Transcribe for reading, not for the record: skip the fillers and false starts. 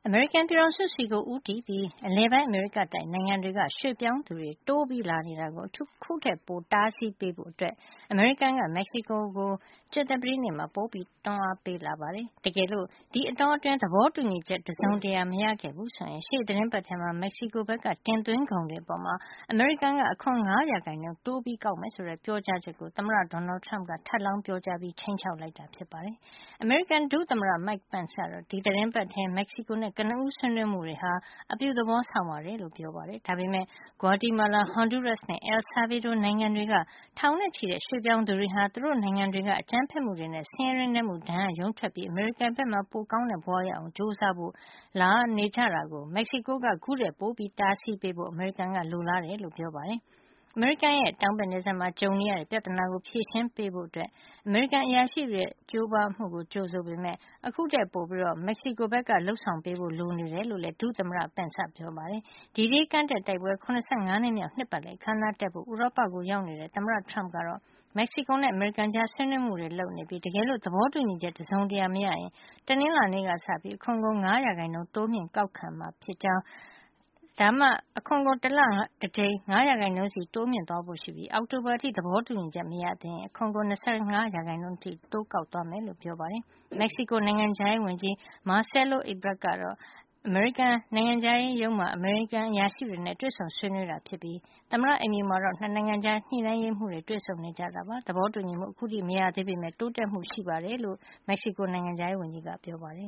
အမေရိကန်ပြည်ထောင်စုဆီကိုဦးတည်ပြီးအလယ်ပိုင်းအမေရိကတိုက်နိုင်ငံတွေကရွှေ့ပြောင်းသူတွေတိုးပြီးလာနေတာကိုအခုထက်ပိုတားဆီးပေးဖို့အမေရိကန်ကမက္ကဆီကိုကိုကြာသပတေးနေ့မှာပိုပြီးတွန်းအားပေးလာပါတယ်။တကယ်လို့ဒီအတောအတွင်းသဘောတူညီချက်တစုံတရာမရခဲ့ဘူးဆိုရင်ရှေ့သီတင်းပတ်ထဲမှာမက္ကဆီကိုဘက်ကတင်သွင်းကုန်တွေအပေါ်အမေရိကန်ကအခွန်5%တိုးပြီးကောက်မယ်ဆိုတဲ့ပြောကြားချက်ကိုသမ္မတ Donald Trump ကထပ်လောင်းပြောကြားပြီးခြိမ်းခြောက်လိုက်တာဖြစ်ပါတယ်။အမေရိကန်ဒုသမ္မတ Mike Pence ကတော့ဒီသီတင်းပတ်ထဲမက္ကဆီကိုနဲ့ကနဦးဆွေးနွေးမှုတွေဟာအပြုသဘောဆောင်ပါတယ်လို့ပြောပါတယ်။ဒါပေမဲ့ Guatemala, Honduras နဲ့ El Salvador နိုင်ငံတွေကထောင်နဲ့ချီတဲ့ရွှေ့ပြောင်းသူတွေဟာသူတို့နိုင်ငံတွေကအကြမ်းဖက်မှုတွေနဲ့ဆင်းရဲတွင်းမှုဒဏ်ကရုန်းထွက်ပြီးအမေရိကန်ဘက်မှာပိုကောင်းတဲ့ဘဝရအောင်ကြိုးစားဖို့လာနေကြတာကိုမက္ကဆီကိုကခုထက်ပိုပြီးတားဆီးပေးဖို့အမေရိကန်ကလိုလားတယ်လို့ပြောပါတယ်။အမေရိကန်ရဲ့တောင်ဘက်နယ်စပ်မှာကြုံနေရတဲ့ပြဿနာကိုဖြေရှင်းပေးဖို့အမေရိကန်အရာရှိတွေရဲ့ကြိုးပမ်းမှုကိုကြိုဆိုပေမဲ့အခုထက်ပိုပြီးမက္ကဆီကိုဘက်ကလုပ်ဆောင်ပေးဖို့လိုနေတယ်လို့လည်းဒုသမ္မတ Pence ကပြောပါတယ်။ဒီဒေးကမ်းတက်တိုက်ပွဲ75နှစ်မြောက်နှစ်ပတ်လည်အခမ်းအနားတက်ဖို့ဥရောပကိုရောက်နေတဲ့သမ္မတ Trump ကတော့မက္ကဆီကိုနဲ့အမေရိကန်ကြားဆွေးနွေးမှုတွေလုပ်နေပြီးတကယ်လို့သဘောတူညီချက်တစုံတရာမရရင်တနင်္လာနေ့ကစပြီးအခွန်ကို5%တိုးမြှင့်ကောက်ခံမှာဖြစ်ကြောင်းဒါမှအခွန်ကိုတလတကြိမ်5%စီတိုးမြှင့်သွားဖို့ရှိပြီးအောက်တိုဘာအထိသဘောတူညီချက်မရသေးရင်အခွန်ကို25%အထိတိုးကောက်သွားမယ်လို့ပြောပါတယ်။မက္ကဆီကိုနိုင်ငံခြားရေးဝန်ကြီး Marcelo Ebrard ကတော့အမေရိကန်နိုင်ငံခြားရေးရုံးမှာအမေရိကန်အရာရှိတွေနဲ့တွေ့ဆုံဆွေးနွေးတာဖြစ်ပြီးသမ္မတအိမ်ဖြူမှာတော့နှစ်နိုင်ငံကြားညှိနှိုင်းရေးမှူးတွေတွေ့ဆုံနေကြတာပါ။သဘောတူညီမှုအခုထိမရသေးပေမဲ့တိုးတက်မှုရှိပါတယ်လို့မက္ကဆီကိုနိုင်ငံခြားရေးဝန်ကြီးကပြောပါတယ်